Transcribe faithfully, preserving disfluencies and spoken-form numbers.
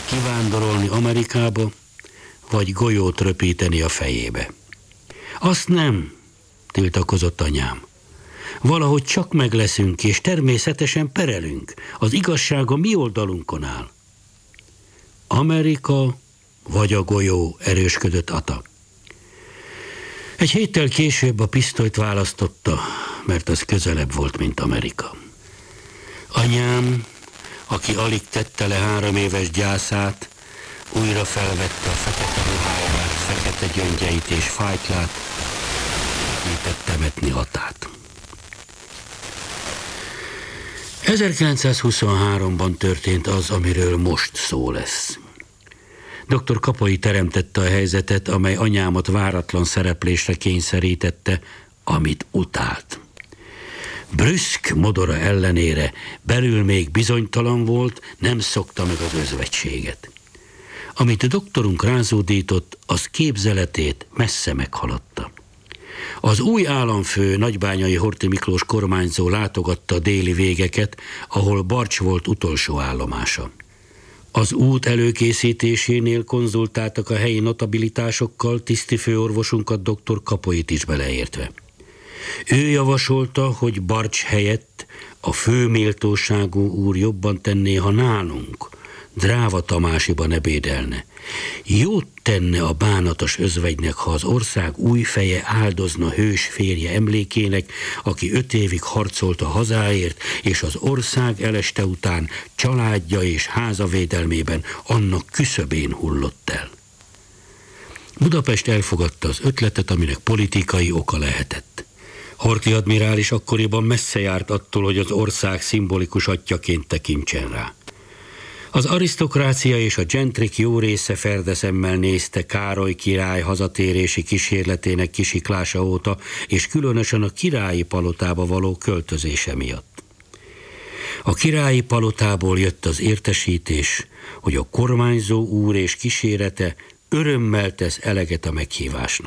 kivándorolni Amerikába, vagy golyót röpíteni a fejébe. Azt nem, tiltakozott anyám. Valahogy csak meg leszünk, és természetesen perelünk. Az igazság a mi oldalunkon áll. Amerika vagy a golyó, erősködött Ata. Egy héttel később a pisztolyt választotta, mert az közelebb volt, mint Amerika. Anyám, aki alig tette le három éves gyászát, újra felvette a fekete ruháját, fekete gyöngyeit és fájtlát, segített temetni Atát. ezerkilencszázhuszonháromban történt az, amiről most szó lesz. doktor Kapai teremtette a helyzetet, amely anyámat váratlan szereplésre kényszerítette, amit utált. Brüszk modora ellenére belül még bizonytalan volt, nem szokta meg az özvegységet. Amit a doktorunk rázódított, az képzeletét messze meghaladta. Az új államfő, Nagybányai Horthy Miklós kormányzó látogatta a déli végeket, ahol Barcs volt utolsó állomása. Az út előkészítésénél konzultáltak a helyi notabilitásokkal, tisztifőorvosunkat, doktor Kapoit is beleértve. Ő javasolta, hogy Barcs helyett a főméltóságú úr jobban tenné, ha nálunk, Dráva Tamásiban ebédelne. Jót tenne a bánatos özvegynek, ha az ország új feje áldozna hős férje emlékének, aki öt évig harcolt a hazáért, és az ország eleste után családja és háza védelmében annak küszöbén hullott el. Budapest elfogadta az ötletet, aminek politikai oka lehetett. Horthy admirális akkoriban messze járt attól, hogy az ország szimbolikus atyjaként tekintsen rá. Az arisztokrácia és a gentrik jó része ferdeszemmel nézte Károly király hazatérési kísérletének kisiklása óta, és különösen a királyi palotába való költözése miatt. A királyi palotából jött az értesítés, hogy a kormányzó úr és kísérete örömmel tesz eleget a meghívásnak.